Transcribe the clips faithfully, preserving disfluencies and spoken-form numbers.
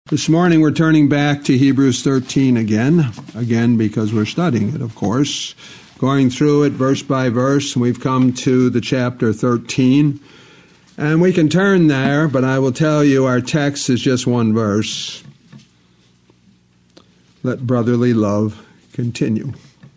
This morning we're turning back to Hebrews thirteen again, again because we're studying it, of course, going through it verse by verse, and we've come to the chapter thirteen, and we can turn there, but I will tell you our text is just one verse. Let brotherly love continue.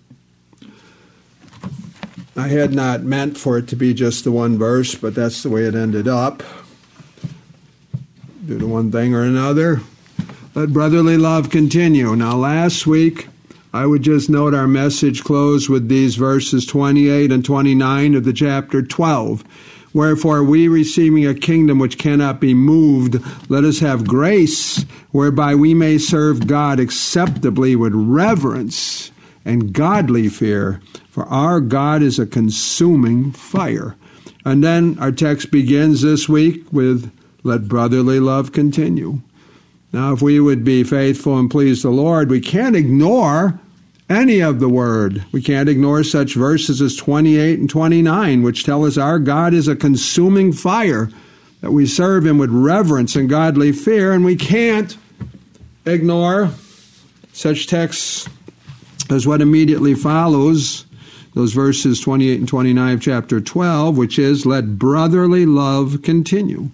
I had not meant for it to be just the one verse, but that's the way it ended up, due to one thing or another. Let brotherly love continue. Now, last week, I would just note our message closed with these verses twenty-eight and twenty-nine of the chapter twelve. Wherefore, we receiving a kingdom which cannot be moved, let us have grace whereby we may serve God acceptably with reverence and godly fear. For our God is a consuming fire. And then our text begins this week with, let brotherly love continue. Now, if we would be faithful and please the Lord, we can't ignore any of the word. We can't ignore such verses as twenty-eight and twenty-nine, which tell us our God is a consuming fire, that we serve him with reverence and godly fear, and we can't ignore such texts as what immediately follows, those verses twenty-eight and twenty-nine of chapter twelve, which is, let brotherly love continue.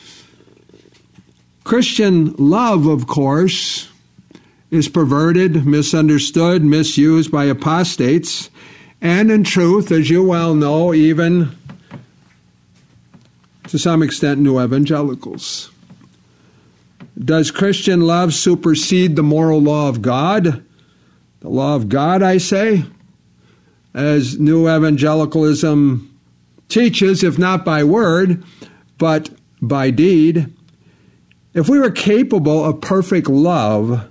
Christian love, of course, is perverted, misunderstood, misused by apostates, and in truth, as you well know, even to some extent, new evangelicals. Does Christian love supersede the moral law of God? The law of God, I say, as new evangelicalism teaches, if not by word, but by deed. If we were capable of perfect love,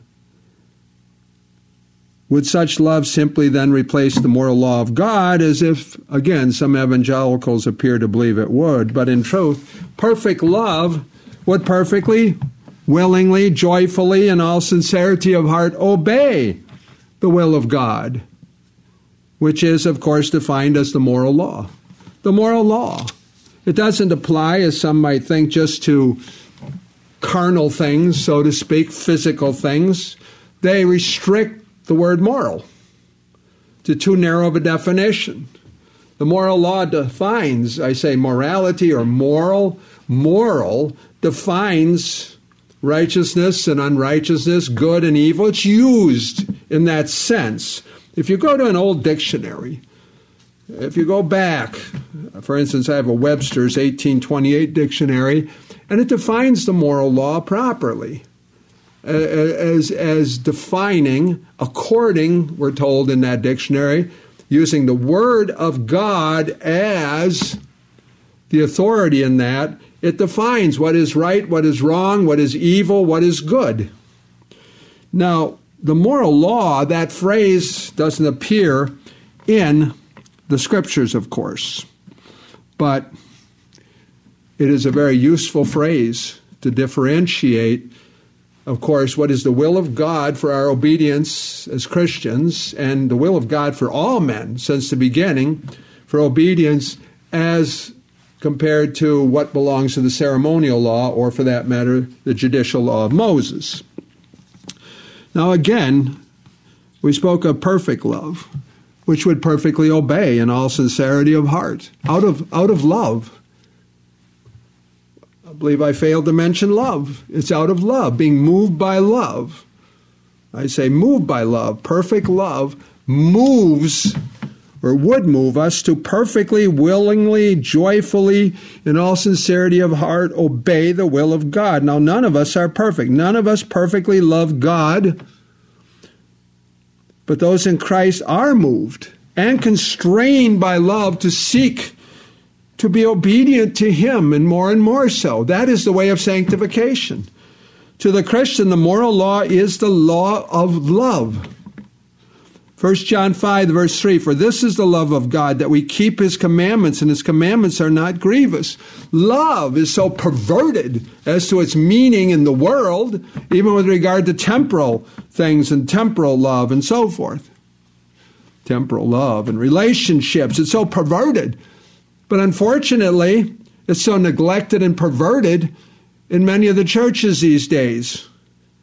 would such love simply then replace the moral law of God, as if, again, some evangelicals appear to believe it would? But in truth, perfect love would perfectly, willingly, joyfully, in all sincerity of heart, obey the will of God, which is, of course, defined as the moral law. The moral law. It doesn't apply, as some might think, just to carnal things, so to speak, physical things. They restrict the word moral to too narrow of a definition. The moral law defines, I say, morality or moral. Moral defines righteousness and unrighteousness, good and evil. It's used in that sense. If you go to an old dictionary, if you go back, for instance, I have a Webster's eighteen twenty-eight dictionary, and it defines the moral law properly as, as defining, according, we're told in that dictionary, using the Word of God as the authority in that, it defines what is right, what is wrong, what is evil, what is good. Now, the moral law, that phrase doesn't appear in the Scriptures, of course, but it is a very useful phrase to differentiate, of course, what is the will of God for our obedience as Christians, and the will of God for all men since the beginning for obedience, as compared to what belongs to the ceremonial law, or for that matter, the judicial law of Moses. Now again, we spoke of perfect love, which would perfectly obey in all sincerity of heart, out of out of love. I believe I failed to mention love. It's out of love, being moved by love. I say moved by love. Perfect love moves, or would move us to perfectly, willingly, joyfully, in all sincerity of heart, obey the will of God. Now, none of us are perfect. None of us perfectly love God. But those in Christ are moved and constrained by love to seek to be obedient to him, and more and more so. That is the way of sanctification. To the Christian, the moral law is the law of love. First John five, verse three, for this is the love of God, that we keep his commandments, and his commandments are not grievous. Love is so perverted as to its meaning in the world, even with regard to temporal things and temporal love and so forth. Temporal love and relationships, it's so perverted. But unfortunately, it's so neglected and perverted in many of the churches these days.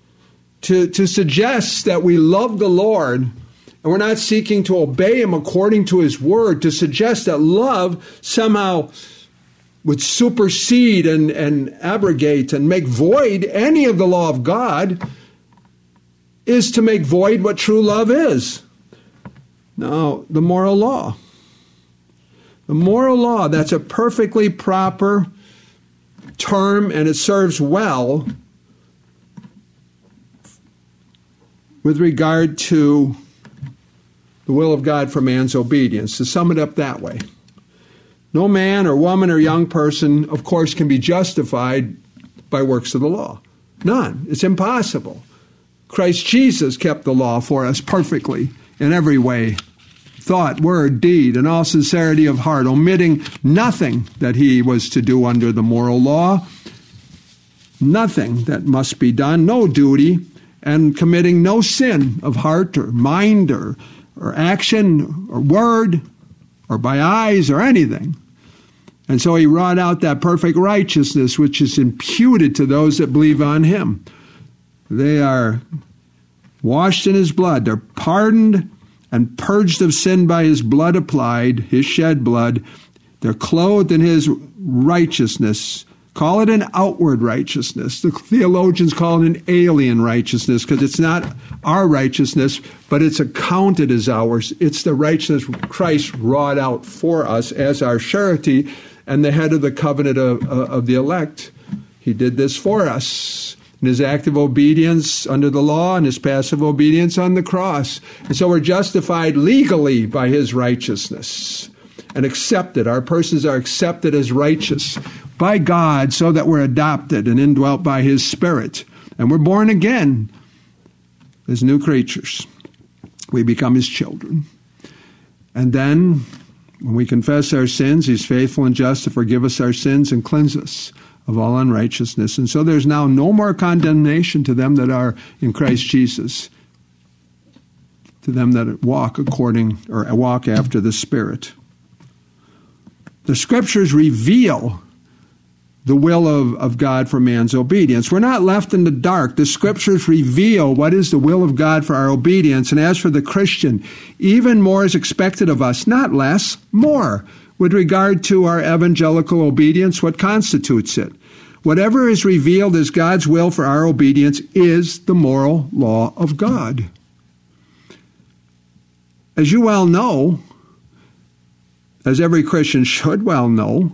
to, to suggest that we love the Lord and we're not seeking to obey him according to his word, to suggest that love somehow would supersede and, and abrogate and make void any of the law of God, is to make void what true love is. Now, the moral law. The moral law, that's a perfectly proper term, and it serves well with regard to the will of God for man's obedience. To sum it up that way, no man or woman or young person, of course, can be justified by works of the law. None. It's impossible. Christ Jesus kept the law for us perfectly in every way, thought, word, deed, and all sincerity of heart, omitting nothing that he was to do under the moral law, nothing that must be done, no duty, and committing no sin of heart or mind or, or action or word or by eyes or anything. And so he wrought out that perfect righteousness which is imputed to those that believe on him. They are washed in his blood. They're pardoned and purged of sin by his blood applied, his shed blood. They're clothed in his righteousness. Call it an outward righteousness. The theologians call it an alien righteousness because it's not our righteousness, but it's accounted as ours. It's the righteousness Christ wrought out for us as our surety and the head of the covenant of, of the elect. He did this for us in his active obedience under the law and his passive obedience on the cross. And so we're justified legally by his righteousness and accepted. Our persons are accepted as righteous by God so that we're adopted and indwelt by his Spirit. And we're born again as new creatures. We become his children. And then when we confess our sins, he's faithful and just to forgive us our sins and cleanse us of all unrighteousness. And so there's now no more condemnation to them that are in Christ Jesus, to them that walk according or walk after the Spirit. The Scriptures reveal the will of, of God for man's obedience. We're not left in the dark. The Scriptures reveal what is the will of God for our obedience. And as for the Christian, even more is expected of us, not less, more. With regard to our evangelical obedience, what constitutes it? Whatever is revealed as God's will for our obedience is the moral law of God. As you well know, as every Christian should well know,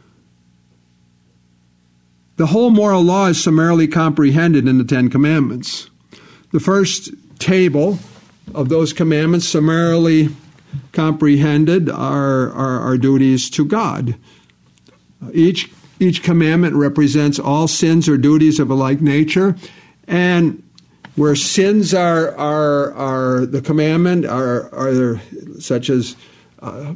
the whole moral law is summarily comprehended in the Ten Commandments. The first table of those commandments, summarily comprehended, are our, our duties to God. Each, each commandment represents all sins or duties of a like nature, and where sins are are are the commandment are are such as uh,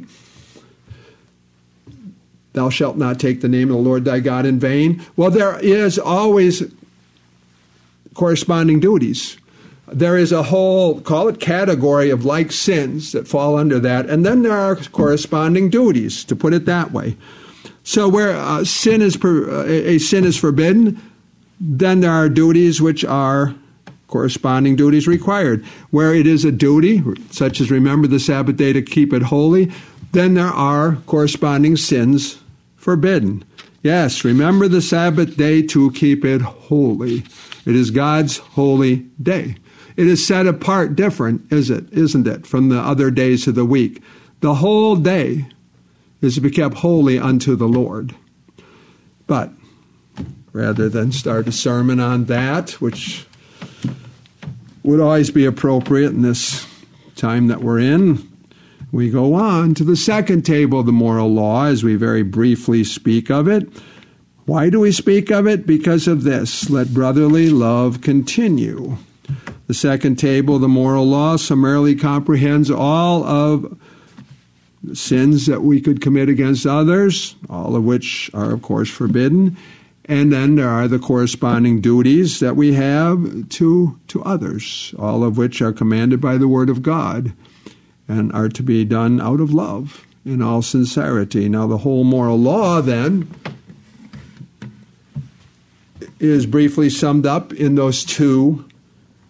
thou shalt not take the name of the Lord thy God in vain. Well, there is always corresponding duties. There is a whole, call it category of like sins that fall under that, and then there are corresponding duties, to put it that way. So where uh, sin is per, uh, a sin is forbidden, then there are duties which are corresponding duties required. Where it is a duty, such as remember the Sabbath day to keep it holy, then there are corresponding sins forbidden. Yes, remember the Sabbath day to keep it holy. It is God's holy day. It is set apart different, is it, isn't it, from the other days of the week. The whole day is to be kept holy unto the Lord. But rather than start a sermon on that, which would always be appropriate in this time that we're in, we go on to the second table of the moral law as we very briefly speak of it. Why do we speak of it? Because of this. Let brotherly love continue. The second table of the moral law summarily comprehends all of the sins that we could commit against others, all of which are, of course, forbidden. And then there are the corresponding duties that we have to, to others, all of which are commanded by the Word of God and are to be done out of love in all sincerity. Now, the whole moral law, then, is briefly summed up in those two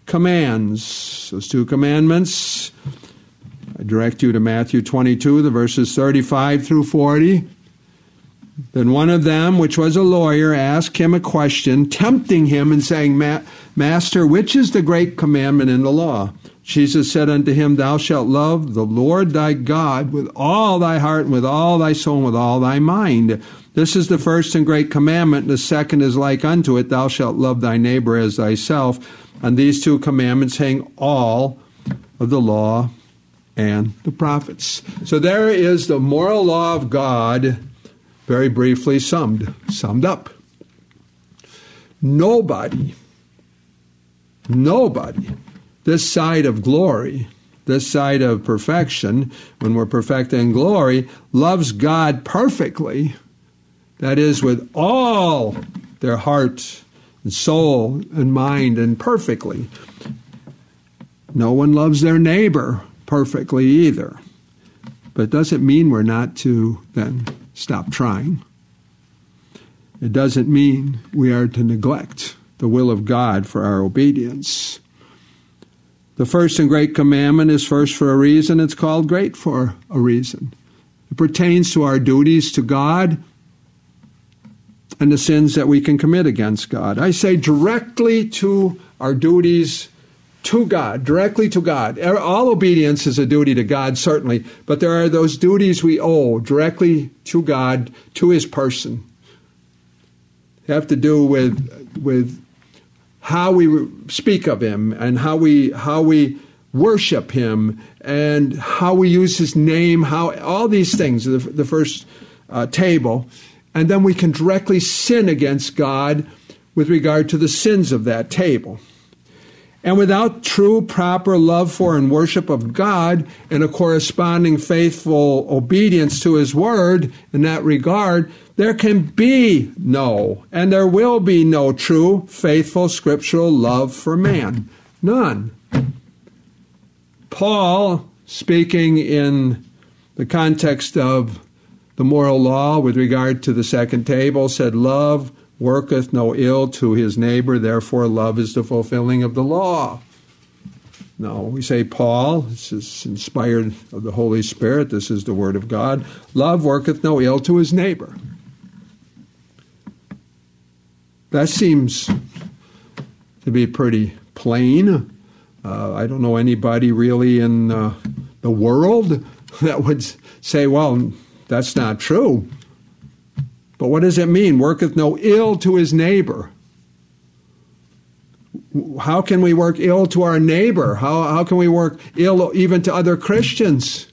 commands. Those two commandments, I direct you to Matthew twenty-two, the verses thirty-five through forty. Then one of them, which was a lawyer, asked him a question, tempting him and saying, Master, which is the great commandment in the law? Jesus said unto him, Thou shalt love the Lord thy God with all thy heart, and with all thy soul, and with all thy mind. This is the first and great commandment. The second is like unto it, Thou shalt love thy neighbor as thyself. On these two commandments hang all of the law and the prophets. So there is the moral law of God, very briefly summed, summed up. Nobody, nobody, this side of glory, this side of perfection, when we're perfect in glory, loves God perfectly. That is, with all their heart and soul and mind, and perfectly. No one loves their neighbor perfectly either. But it doesn't mean we're not to then stop trying. It doesn't mean we are to neglect the will of God for our obedience. The first and great commandment is first for a reason. It's called great for a reason. It pertains to our duties to God and the sins that we can commit against God. I say directly to our duties to God, directly to God. All obedience is a duty to God, certainly, but there are those duties we owe directly to God, to His person. They have to do with, with how we speak of Him and how we how we worship Him and how we use His name, how all these things, the, the first uh, table. And then we can directly sin against God with regard to the sins of that table. And without true, proper love for and worship of God and a corresponding faithful obedience to His word in that regard, there can be no, and there will be no true, faithful, scriptural love for man. None. Paul, speaking in the context of the moral law with regard to the second table, said, Love worketh no ill to his neighbor, therefore love is the fulfilling of the law. No, we say Paul, this is inspired of the Holy Spirit, this is the word of God, love worketh no ill to his neighbor. That seems to be pretty plain. Uh, I don't know anybody really in uh, the world that would say, well, that's not true. But what does it mean? Worketh no ill to his neighbor. How can we work ill to our neighbor? How, how can we work ill even to other Christians?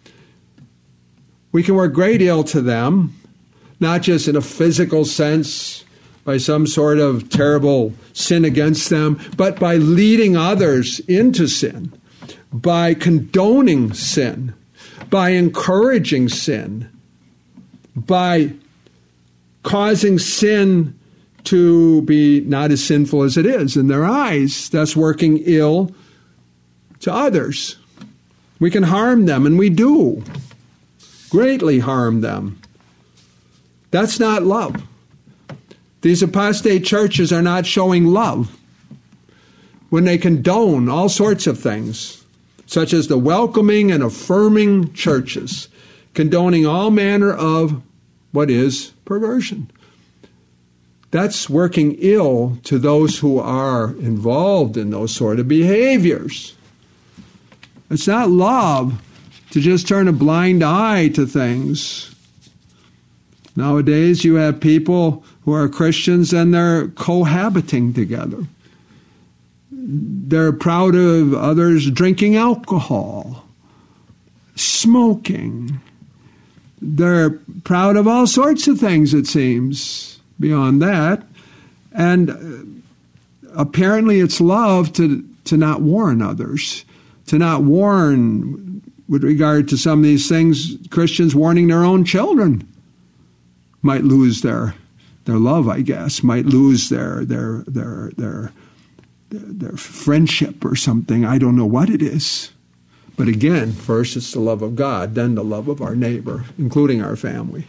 We can work great ill to them, not just in a physical sense, by some sort of terrible sin against them, but by leading others into sin, by condoning sin, by encouraging sin, by causing sin to be not as sinful as it is in their eyes, thus working ill to others. We can harm them, and we do greatly harm them. That's not love. These apostate churches are not showing love when they condone all sorts of things, such as the welcoming and affirming churches, condoning all manner of what is perversion. That's working ill to those who are involved in those sort of behaviors. It's not love to just turn a blind eye to things. Nowadays, you have people who are Christians and they're cohabiting together. They're proud of others drinking alcohol, smoking. They're proud of all sorts of things, it seems, beyond that. And apparently it's love to, to not warn others, to not warn with regard to some of these things. Christians warning their own children might lose their their love, I guess, might lose their their their their their friendship or something. I don't know what it is. But again, first it's the love of God, then the love of our neighbor, including our family.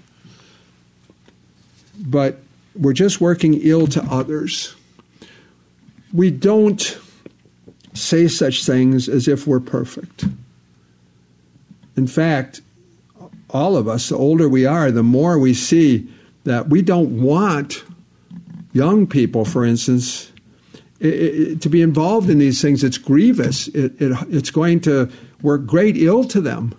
But we're just working ill to others. We don't say such things as if we're perfect. In fact, all of us, the older we are, the more we see that we don't want young people, for instance, it, it, to be involved in these things. It's grievous. It, it, it's going to work great ill to them.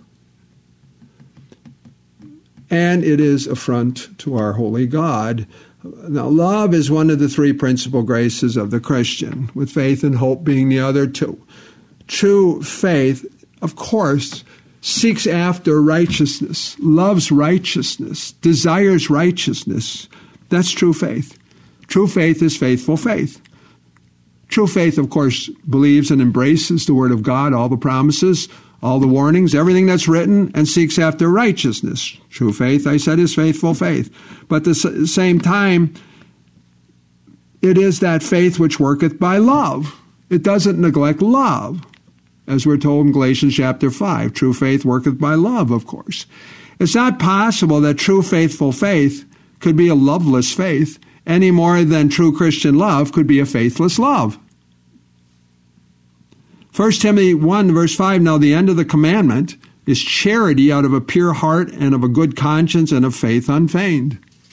And it is affront to our holy God. Now, love is one of the three principal graces of the Christian, with faith and hope being the other two. True faith, of course, seeks after righteousness, loves righteousness, desires righteousness. That's true faith. True faith is faithful faith. True faith, of course, believes and embraces the Word of God, all the promises, all the warnings, everything that's written, and seeks after righteousness. True faith, I said, is faithful faith. But at the same time, it is that faith which worketh by love. It doesn't neglect love, as we're told in Galatians chapter five. True faith worketh by love, of course. It's not possible that true faithful faith could be a loveless faith any more than true Christian love could be a faithless love. First Timothy one, verse five, now the end of the commandment is charity out of a pure heart and of a good conscience and of faith unfeigned.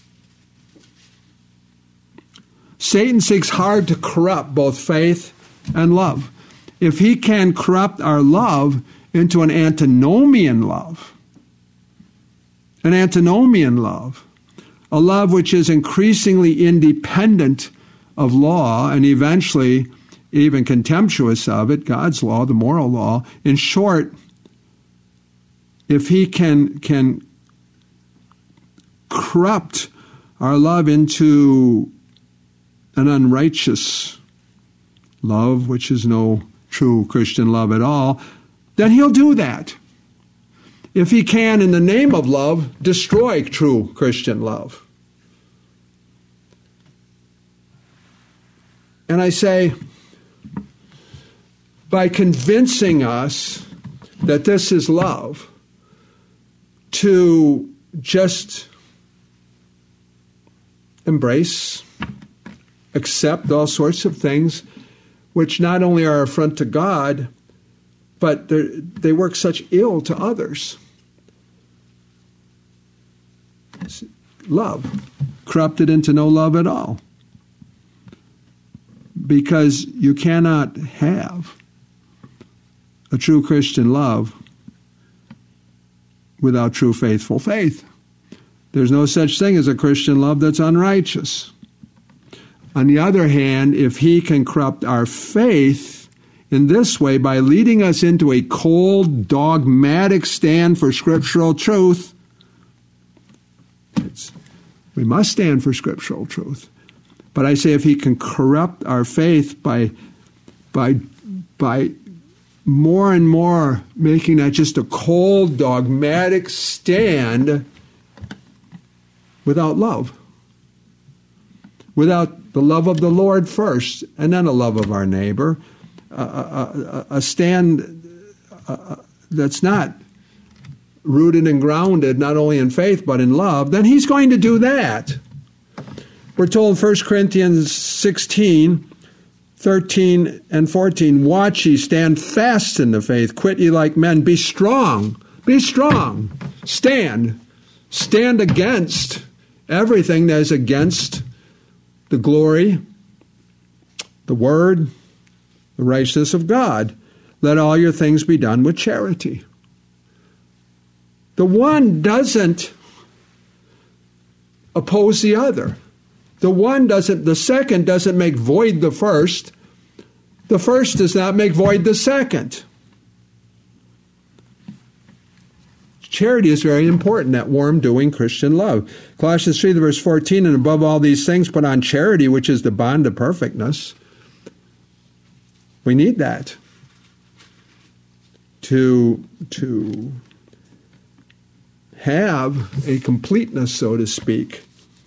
Satan seeks hard to corrupt both faith and love. If he can corrupt our love into an antinomian love, an antinomian love, a love which is increasingly independent of law and eventually even contemptuous of it, God's law, the moral law. In short, if he can, can corrupt our love into an unrighteous love, which is no true Christian love at all, then he'll do that. If he can, in the name of love, destroy true Christian love. And I say, by convincing us that this is love, to just embrace, accept all sorts of things which not only are affront to God, but they work such ill to others. Love, corrupted into no love at all. Because you cannot have a true Christian love without true faithful faith. There's no such thing as a Christian love that's unrighteous. On the other hand, if he can corrupt our faith in this way by leading us into a cold, dogmatic stand for scriptural truth, it's, we must stand for scriptural truth. But I say if he can corrupt our faith by, by, by more and more making that just a cold, dogmatic stand without love, without the love of the Lord first, and then a love of our neighbor, a, a, a stand uh, that's not rooted and grounded not only in faith but in love, then he's going to do that. We're told in First Corinthians sixteen, thirteen and fourteen, watch ye, stand fast in the faith, quit ye like men, be strong, be strong, stand, stand against everything that is against the glory, the word, the righteousness of God. Let all your things be done with charity. The one doesn't oppose the other. The one doesn't, the second doesn't make void the first. The first does not make void the second. Charity is very important, that warm, doing Christian love. Colossians three, verse fourteen, and above all these things put on charity, which is the bond of perfectness. We need that to, to have a completeness, so to speak,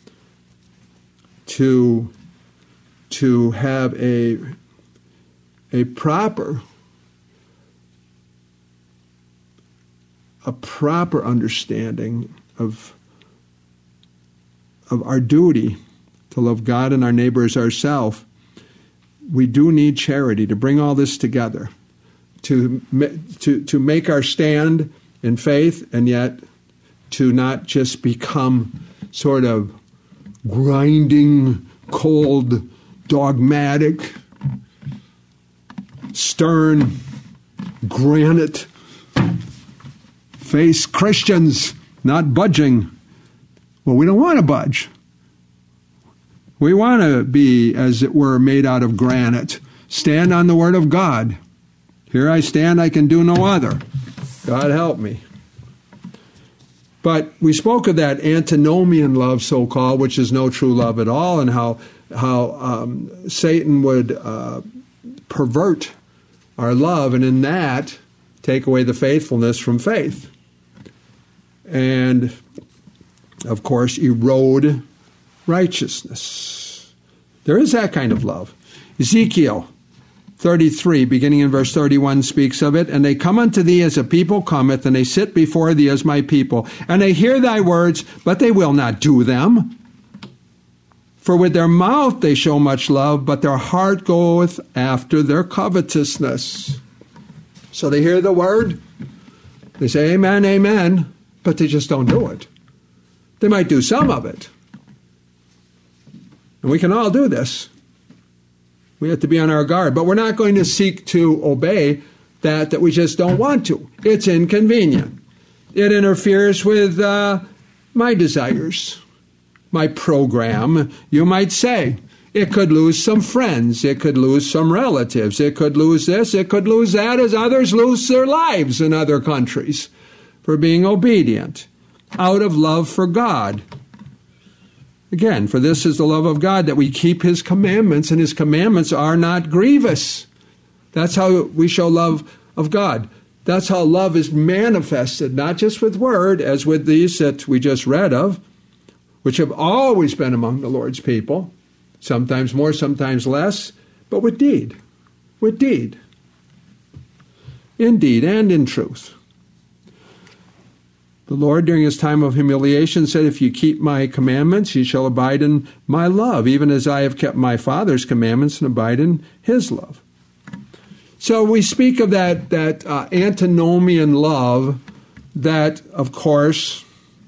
to, to have a, a proper a proper understanding of, of our duty to love God and our neighbor as ourselves. we do need charity to bring all this together, to, to, to make our stand in faith, and yet to not just become sort of grinding, cold, dogmatic, stern, granite face Christians not budging. Well, we don't want to budge. We want to be, as it were, made out of granite. Stand on the Word of God. Here I stand, I can do no other. God help me. But we spoke of that antinomian love, so-called, which is no true love at all, and how how um, Satan would uh, pervert our love, and in that take away the faithfulness from faith. And, of course, erode righteousness. There is that kind of love. Ezekiel thirty-three, beginning in verse thirty-one, speaks of it. And they come unto thee as a people cometh, and they sit before thee as my people. And they hear thy words, but they will not do them. For with their mouth they show much love, but their heart goeth after their covetousness. So they hear the word, they say amen, amen, but they just don't do it. They might do some of it. And we can all do this. We have to be on our guard. But we're not going to seek to obey that that we just don't want to. It's inconvenient. It interferes with uh, my desires, my program, you might say. It could lose some friends. It could lose some relatives. It could lose this. It could lose that, as others lose their lives in other countries for being obedient out of love for God. Again, for this is the love of God, that we keep his commandments, and his commandments are not grievous. That's how we show love of God. That's how love is manifested, not just with word, as with these that we just read of, which have always been among the Lord's people, sometimes more, sometimes less, but with deed, with deed, in deed and in truth. The Lord, during his time of humiliation, said, if you keep my commandments, you shall abide in my love, even as I have kept my Father's commandments and abide in his love. So we speak of that, that uh, antinomian love that, of course,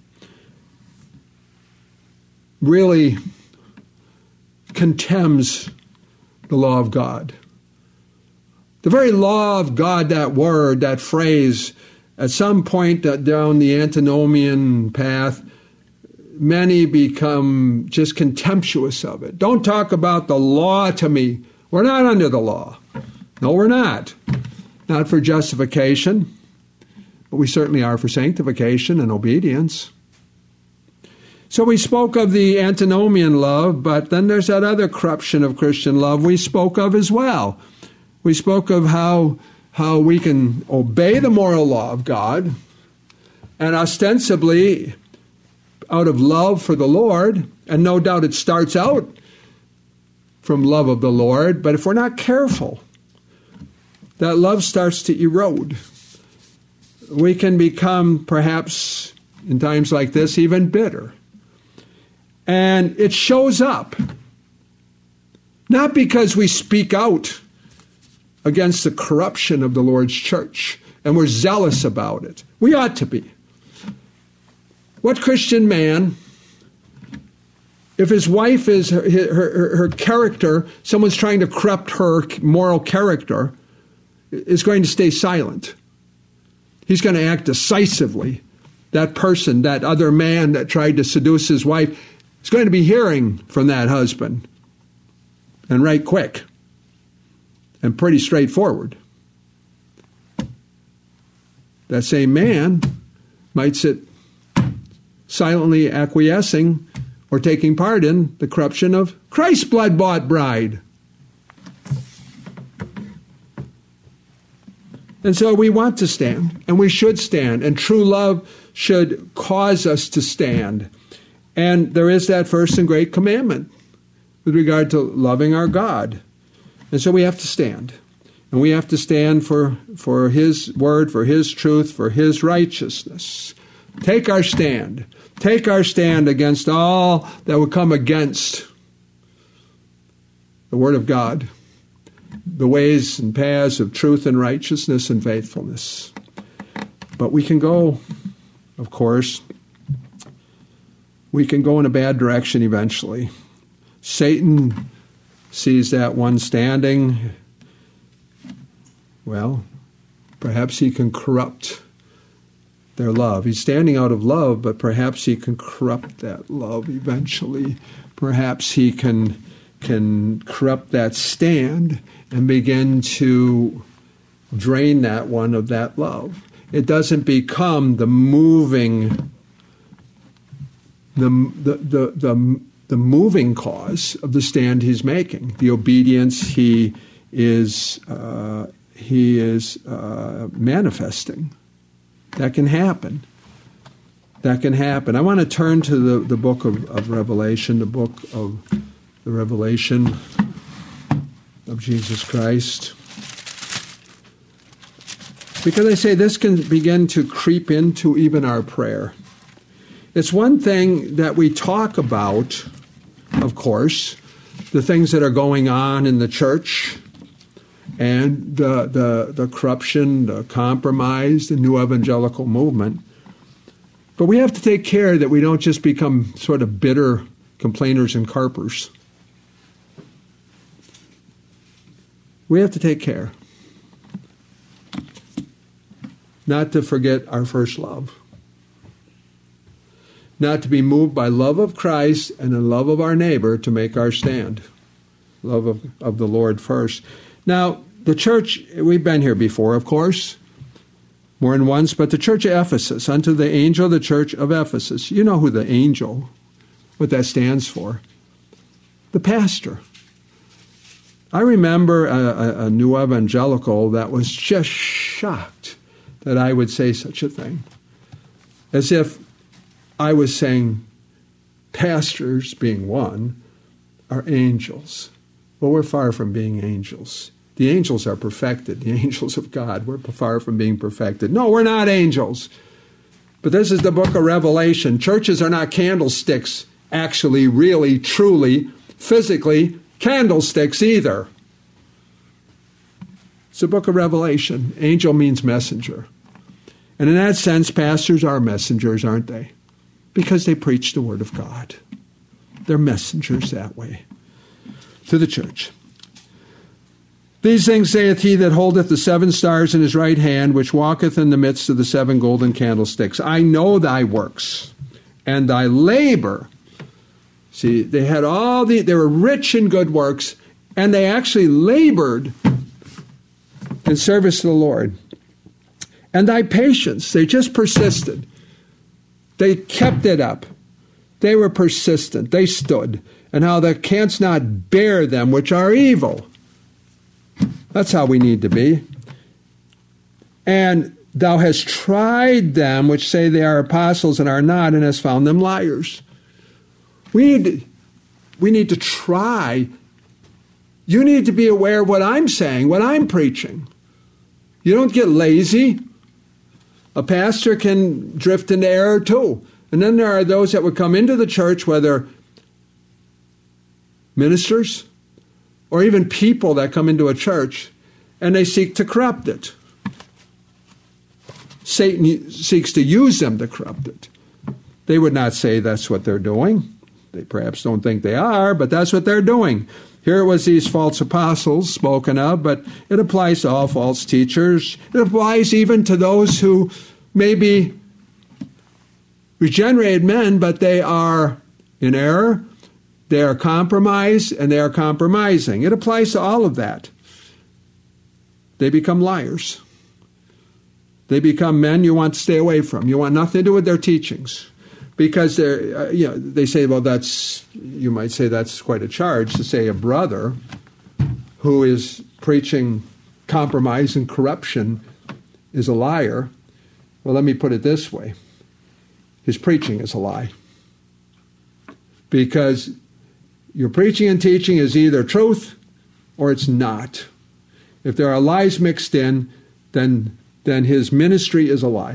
really contemns the law of God. The very law of God, that word, that phrase, at some point down the antinomian path, many become just contemptuous of it. Don't talk about the law to me. We're not under the law. No, we're not. Not for justification, but we certainly are for sanctification and obedience. So we spoke of the antinomian love, but then there's that other corruption of Christian love we spoke of as well. We spoke of how how we can obey the moral law of God, and ostensibly out of love for the Lord, and no doubt it starts out from love of the Lord, but if we're not careful, that love starts to erode. We can become, perhaps in times like this, even bitter. And it shows up, not because we speak out against the corruption of the Lord's church, and we're zealous about it. We ought to be. What Christian man, if his wife is her, her, her character, someone's trying to corrupt her moral character, is going to stay silent? He's going to act decisively. That person, that other man that tried to seduce his wife, is going to be hearing from that husband, and right quick. And pretty straightforward. That same man might sit silently acquiescing or taking part in the corruption of Christ's blood-bought bride. And so we want to stand, and we should stand, and true love should cause us to stand. And there is that first and great commandment with regard to loving our God. And so we have to stand. And we have to stand for, for his word, for his truth, for his righteousness. Take our stand. Take our stand against all that would come against the word of God the ways and paths of truth and righteousness and faithfulness. But we can go, of course, we can go in a bad direction eventually. Satan sees that one standing. Well, perhaps he can corrupt their love. He's standing out of love, but perhaps he can corrupt that love eventually. Perhaps he can can corrupt that stand and begin to drain that one of that love. It doesn't become the moving, the the the the, the moving cause of the stand he's making, the obedience he is uh, he is uh, manifesting. That can happen. That can happen. I want to turn to the, the book of, of Revelation, the book of the Revelation of Jesus Christ. Because I say this can begin to creep into even our prayer. It's one thing that we talk about, of course, the things that are going on in the church, and the, the, the corruption, the compromise, the new evangelical movement. But we have to take care that we don't just become sort of bitter complainers and carpers. We have to take care not to forget our first love, not to be moved by love of Christ and the love of our neighbor to make our stand, love of, of the Lord first. Now, the church, we've been here before, of course, more than once, but the church of Ephesus, unto the angel of the church of Ephesus. You know who the angel, what that stands for. The pastor. I remember a, a, a new evangelical that was just shocked that I would say such a thing. As if I was saying pastors, being one, are angels. Well, we're far from being angels. The angels are perfected. The angels of God. We're far from being perfected. No, we're not angels. But this is the book of Revelation. Churches are not candlesticks, actually, really, truly, physically, candlesticks either. It's the book of Revelation. Angel means messenger. And in that sense, pastors are messengers, aren't they? Because they preach the word of God. They're messengers that way to the church. These things saith he that holdeth the seven stars in his right hand, which walketh in the midst of the seven golden candlesticks. I know thy works, and thy labor. See, they had all the, they were rich in good works, and they actually labored in service to the Lord. And thy patience, they just persisted. They kept it up. They were persistent. They stood. And how thou canst not bear them which are evil. That's how we need to be. And thou hast tried them which say they are apostles and are not, and hast found them liars. We need to, we need to try. You need to be aware of what I'm saying, what I'm preaching. You don't get lazy. A pastor can drift into error too. And then there are those that would come into the church, whether ministers or even people that come into a church, and they seek to corrupt it. Satan seeks to use them to corrupt it. They would not say that's what they're doing. They perhaps don't think they are, but that's what they're doing. Here it was these false apostles spoken of, but it applies to all false teachers. It applies even to those who may be regenerated men, but they are in error. They are compromised, and they are compromising. It applies to all of that. They become liars. They become men you want to stay away from. You want nothing to do with their teachings. Because they're, uh, you know, they say, well, that's, you might say that's quite a charge to say a brother who is preaching compromise and corruption is a liar. Well, let me put it this way. His preaching is a lie. Because your preaching and teaching is either truth or it's not. If there are lies mixed in, then, then his ministry is a lie.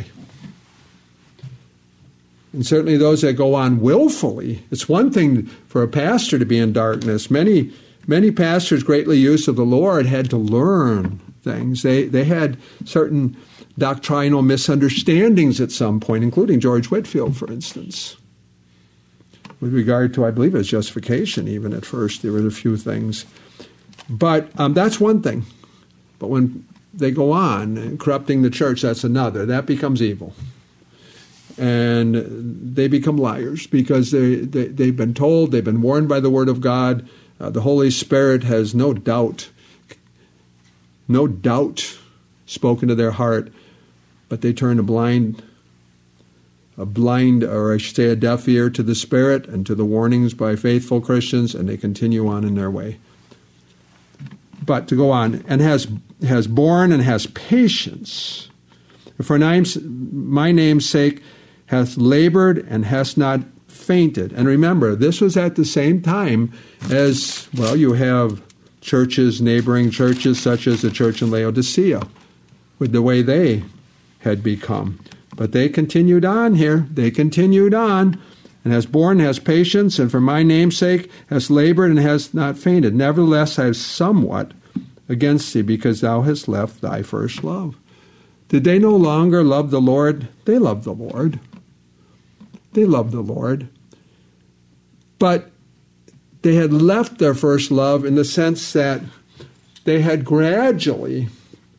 And certainly those that go on willfully. It's one thing for a pastor to be in darkness. Many many pastors greatly used of the Lord had to learn things. They, they had certain doctrinal misunderstandings at some point, including George Whitefield, for instance. With regard to, I believe it was justification, even at first, there were a few things. But um, that's one thing. But when they go on, and corrupting the church, that's another. That becomes evil. And they become liars because they, they, they've been told, they've been warned by the Word of God. Uh, the Holy Spirit has no doubt, no doubt spoken to their heart, but they turn a blind, a blind, or I should say a deaf ear to the Spirit and to the warnings by faithful Christians, and they continue on in their way. But to go on, and has has borne and has patience, for my name's sake hath labored and has not fainted. And remember, this was at the same time as, well, you have churches, neighboring churches, such as the church in Laodicea, with the way they had become. But they continued on here. They continued on, and has borne, has patience, and for my name's sake has labored and has not fainted. Nevertheless, I have somewhat against thee, because thou hast left thy first love. Did they no longer love the Lord? They loved the Lord. They loved the Lord. But they had left their first love in the sense that they had gradually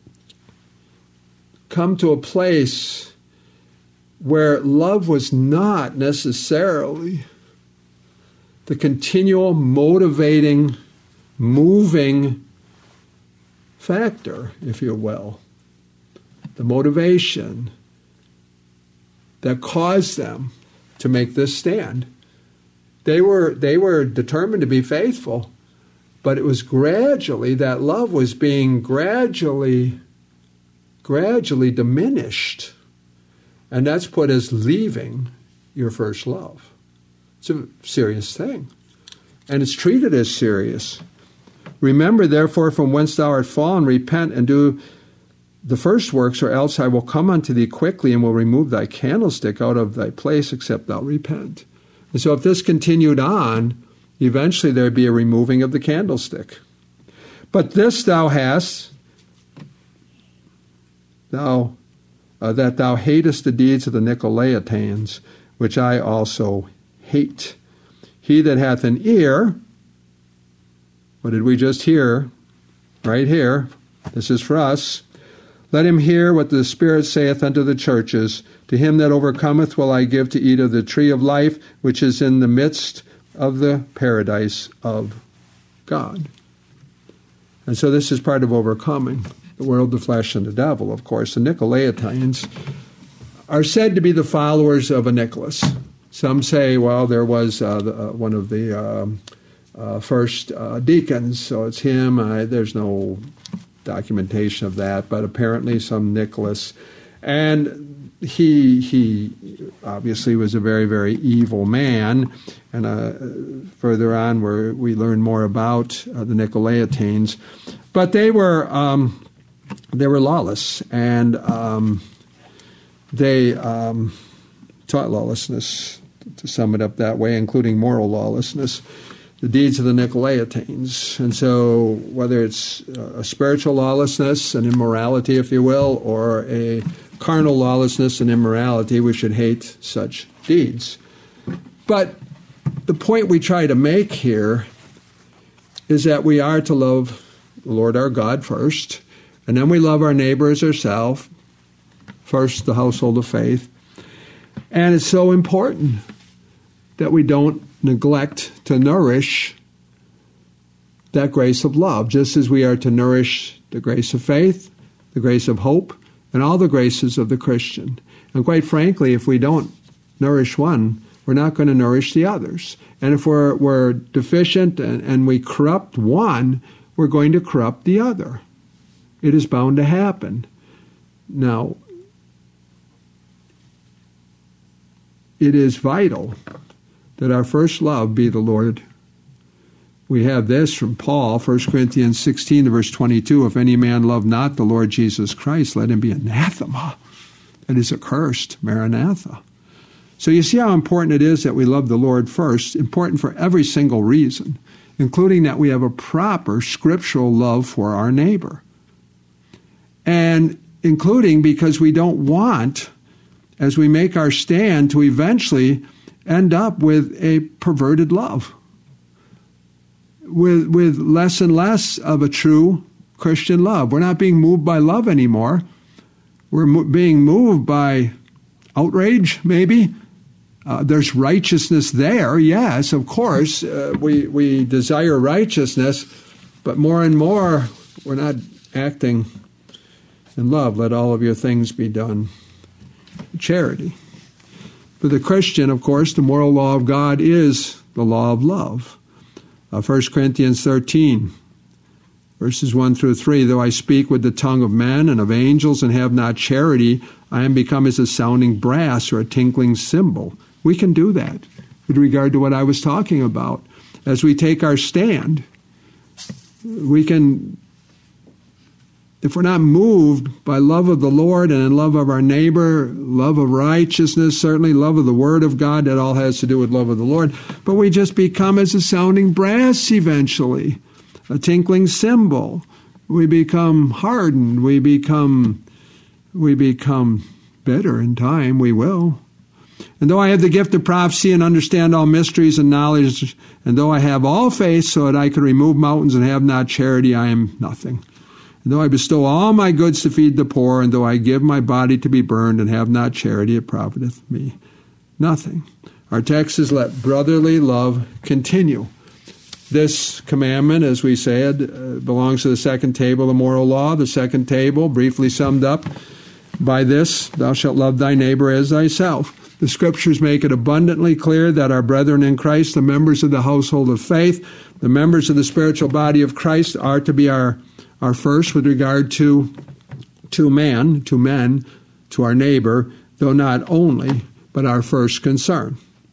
come to a place where love was not necessarily the continual motivating, moving factor, if you will. The motivation that caused them to make this stand. They were they were determined to be faithful, but it was gradually, that love was being gradually, gradually diminished. And that's put as leaving your first love. It's a serious thing. And it's treated as serious. Remember, therefore, from whence thou art fallen, repent and do the first works, or else I will come unto thee quickly and will remove thy candlestick out of thy place, except thou repent. And so if this continued on, eventually there would be a removing of the candlestick. But this thou hast, thou uh, that thou hatest the deeds of the Nicolaitans, which I also hate. He that hath an ear, what did we just hear? Right here. This is for us. Let him hear what the Spirit saith unto the churches. To him that overcometh will I give to eat of the tree of life, which is in the midst of the paradise of God. And so this is part of overcoming the world, the flesh, and the devil, of course. The Nicolaitans are said to be the followers of a Nicholas. Some say, well, there was uh, the, uh, one of the um, uh, first uh, deacons, so it's him. I, there's no documentation of that, but apparently some Nicholas. And he he obviously was a very, very evil man. And uh, further on, where we learn more about uh, the Nicolaitans. But they were um, they were lawless, and um, they um, taught lawlessness, to sum it up that way, including moral lawlessness, the deeds of the Nicolaitans. And so whether it's a spiritual lawlessness, an immorality, if you will, or a carnal lawlessness and immorality, we should hate such deeds. But the point we try to make here is that we are to love the Lord our God first, and then we love our neighbor as ourselves, first the household of faith. And it's so important that we don't neglect to nourish that grace of love, just as we are to nourish the grace of faith, the grace of hope, and all the graces of the Christian. And quite frankly, if we don't nourish one, we're not going to nourish the others. And if we're, we're deficient and, and we corrupt one, we're going to corrupt the other. It is bound to happen. Now, it is vital that our first love be the Lord. We have this from Paul, First Corinthians sixteen, verse twenty-two, if any man love not the Lord Jesus Christ, let him be anathema. That is accursed, Maranatha. So you see how important it is that we love the Lord first, important for every single reason. including that we have a proper scriptural love for our neighbor. And including because we don't want, as we make our stand, to eventually end up with a perverted love, with, with less and less of a true Christian love. We're not being moved by love anymore. We're mo- being moved by outrage, maybe. Uh, there's righteousness there, yes, of course. Uh, we, we desire righteousness, but more and more we're not acting in love. Let all of your things be done in charity. For the Christian, of course, the moral law of God is the law of love. Uh, First Corinthians thirteen, verses one through three, though I speak with the tongue of men and of angels and have not charity, I am become as a sounding brass or a tinkling cymbal. We can do that with regard to what I was talking about. As we take our stand, we can, if we're not moved by love of the Lord and in love of our neighbor, love of righteousness, certainly love of the Word of God, that all has to do with love of the Lord, but we just become as a sounding brass eventually, a tinkling cymbal. We become hardened. We become, we become bitter in time. We will. And though I have the gift of prophecy and understand all mysteries and knowledge, and though I have all faith so that I could remove mountains and have not charity, I am nothing. And though I bestow all my goods to feed the poor, and though I give my body to be burned and have not charity, it profiteth me nothing. Our text is, let brotherly love continue. This commandment, as we said, uh, belongs to the second table of the moral law. The second table, briefly summed up by this, thou shalt love thy neighbor as thyself. The Scriptures make it abundantly clear that our brethren in Christ, the members of the household of faith, the members of the spiritual body of Christ, are to be our, our first with regard to, to man, to men, to our neighbor, though not only, but our first concern.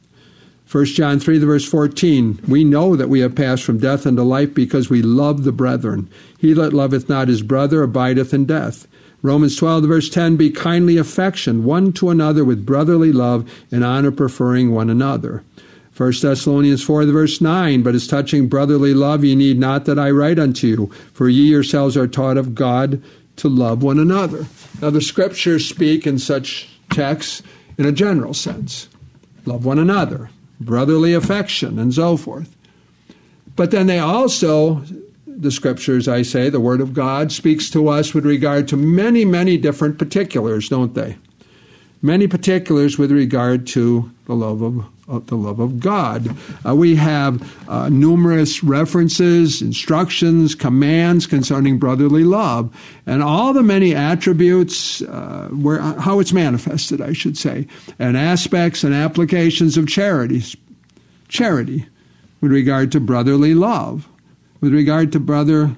First John three, the verse fourteen, we know that we have passed from death unto life because we love the brethren. He that loveth not his brother abideth in death. Romans twelve, the verse ten, be kindly affectioned one to another with brotherly love and honor, preferring one another. First Thessalonians four, the verse nine, but as touching brotherly love, ye need not that I write unto you, for ye yourselves are taught of God to love one another. Now the Scriptures speak in such texts in a general sense. Love one another, brotherly affection, and so forth. But then they also, the Scriptures, I say, the Word of God, speaks to us with regard to many, many different particulars, don't they? Many particulars with regard to the love of, of the love of God. Uh, we have uh, numerous references, instructions, commands concerning brotherly love, and all the many attributes, uh, where how it's manifested, I should say, and aspects and applications of charity, charity, with regard to brotherly love. With regard to brotherly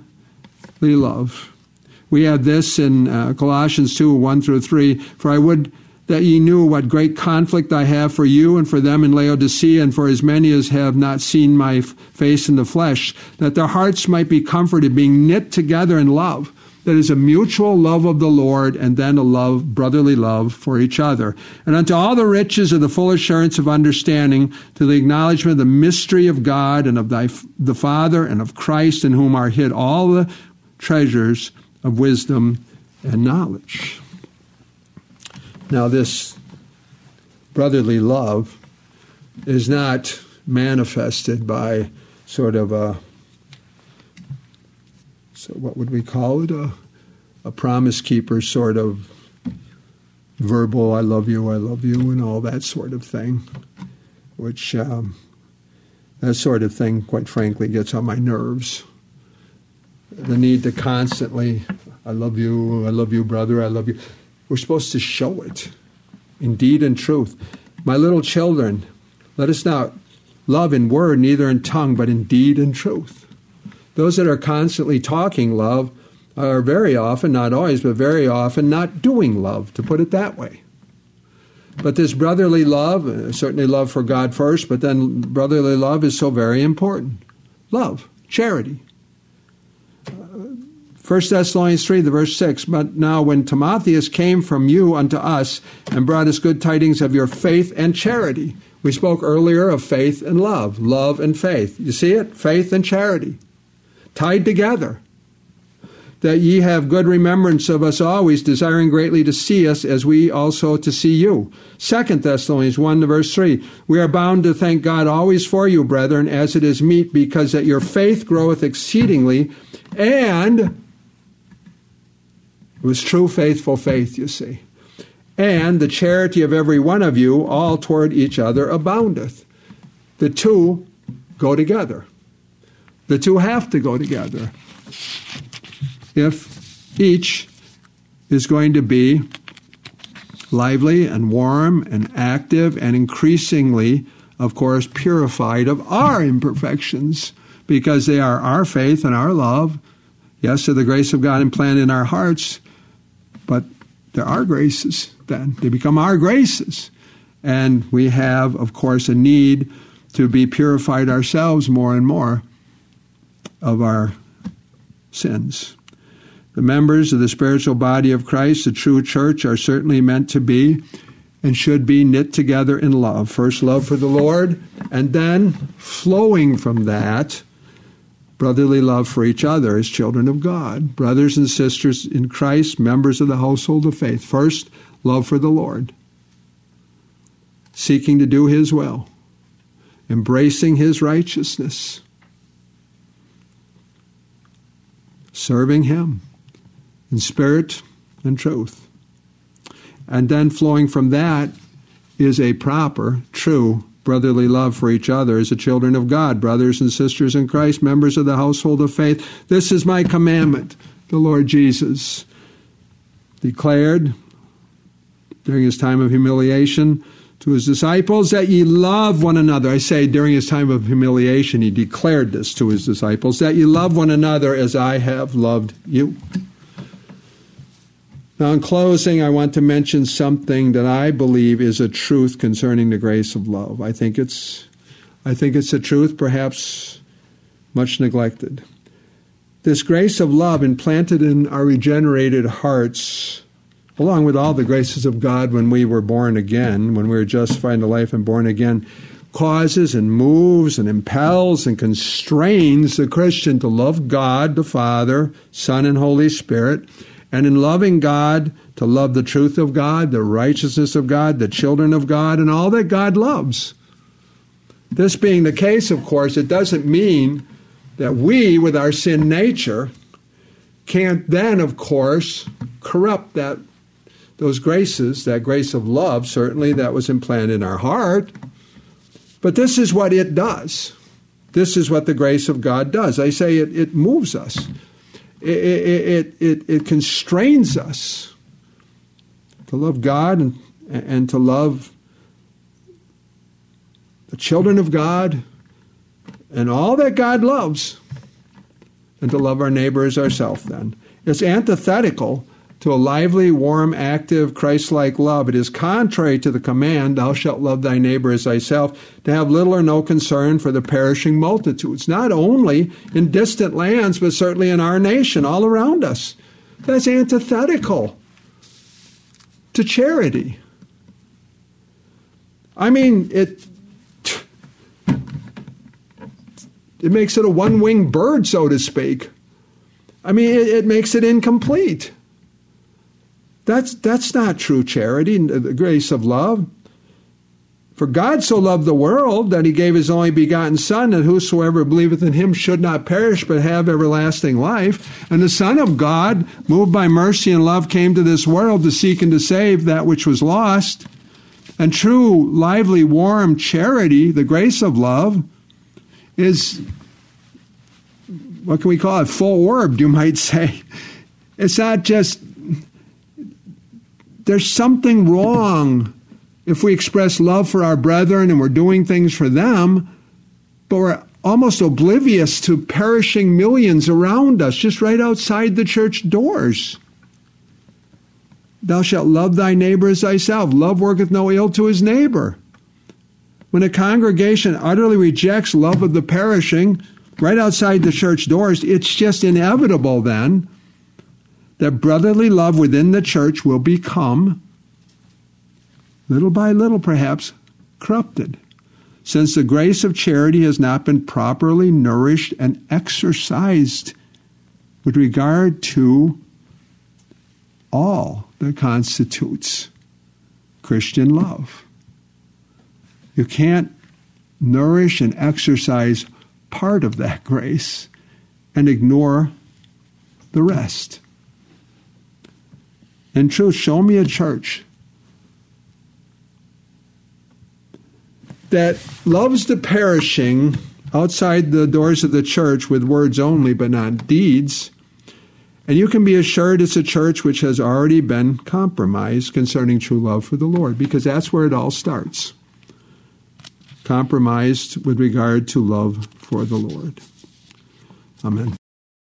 love, we have this in uh, Colossians two, one through three. For I would that ye knew what great conflict I have for you and for them in Laodicea, and for as many as have not seen my f- face in the flesh, that their hearts might be comforted, being knit together in love. That is a mutual love of the Lord, and then a love, brotherly love for each other. And unto all the riches of the full assurance of understanding, to the acknowledgement of the mystery of God and of thy, the Father and of Christ, in whom are hid all the treasures of wisdom and knowledge. Now this brotherly love is not manifested by sort of a, so what would we call it, a, a promise keeper sort of verbal, I love you, I love you, and all that sort of thing, which um, that sort of thing, quite frankly, gets on my nerves. The need to constantly, I love you, I love you, brother, I love you. We're supposed to show it in deed and truth. My little children, let us not love in word, neither in tongue, but in deed and truth. Those that are constantly talking love are very often, not always, but very often not doing love, to put it that way. But this brotherly love, certainly love for God first, but then brotherly love is so very important. Love, charity. First Thessalonians three, the verse six, but now when Timotheus came from you unto us and brought us good tidings of your faith and charity, We spoke earlier of faith and love, love and faith. You see it? Faith and charity, tied together. That ye have good remembrance of us always, desiring greatly to see us, as we also to see you. Second Thessalonians one, verse three. We are bound to thank God always for you, brethren, as it is meet, because that your faith groweth exceedingly, and it was true, faithful faith, you see. And the charity of every one of you, all toward each other, aboundeth. The two go together. The two have to go together. If each is going to be lively and warm and active and increasingly, of course, purified of our imperfections, because they are our faith and our love. Yes, to the grace of God implanted in our hearts, but there are graces then. They become our graces. And we have, of course, a need to be purified ourselves more and more of our sins. The members of the spiritual body of Christ, the true church, are certainly meant to be and should be knit together in love. First, love for the Lord, and then, flowing from that, brotherly love for each other as children of God. Brothers and sisters in Christ, members of the household of faith. First, love for the Lord, seeking to do His will, embracing His righteousness, serving Him in spirit and truth. And then flowing from that is a proper, true, brotherly love for each other as the children of God, brothers and sisters in Christ, members of the household of faith. This is my commandment, the Lord Jesus declared during His time of humiliation to His disciples, that ye love one another. I say during His time of humiliation, He declared this to His disciples, that ye love one another as I have loved you. Now, in closing, I want to mention something that I believe is a truth concerning the grace of love. I think it's, I think it's a truth perhaps much neglected. This grace of love implanted in our regenerated hearts, along with all the graces of God when we were born again, when we were justified into life and born again, causes and moves and impels and constrains the Christian to love God, the Father, Son, and Holy Spirit, and in loving God, to love the truth of God, the righteousness of God, the children of God, and all that God loves. This being the case, of course, it doesn't mean that we, with our sin nature, can't then, of course, corrupt that those graces, that grace of love, certainly, that was implanted in our heart. But this is what it does. This is what the grace of God does. I say it, it moves us. It, it, it, it constrains us to love God and, and to love the children of God and all that God loves, and to love our neighbor as ourselves then. It's antithetical to a lively, warm, active, Christ-like love. It is contrary to the command, thou shalt love thy neighbor as thyself, to have little or no concern for the perishing multitudes, not only in distant lands, but certainly in our nation, all around us. That's antithetical to charity. I mean, it, it makes it a one-winged bird, so to speak. I mean, it, it makes it incomplete. That's that's not true charity, the grace of love. For God so loved the world that He gave His only begotten Son, that whosoever believeth in Him should not perish, but have everlasting life. And the Son of God, moved by mercy and love, came to this world to seek and to save that which was lost. And true, lively, warm charity, the grace of love, is, what can we call it, full-orbed, you might say. It's not just... There's something wrong if we express love for our brethren and we're doing things for them, but we're almost oblivious to perishing millions around us, just right outside the church doors. Thou shalt love thy neighbor as thyself. Love worketh no ill to his neighbor. When a congregation utterly rejects love of the perishing right outside the church doors, it's just inevitable then that brotherly love within the church will become, little by little perhaps, corrupted. since the grace of charity has not been properly nourished and exercised with regard to all that constitutes Christian love. You can't nourish and exercise part of that grace and ignore the rest. In truth, show me a church that loves the perishing outside the doors of the church with words only but not deeds. And you can be assured it's a church which has already been compromised concerning true love for the Lord, because that's where it all starts. Compromised with regard to love for the Lord. Amen.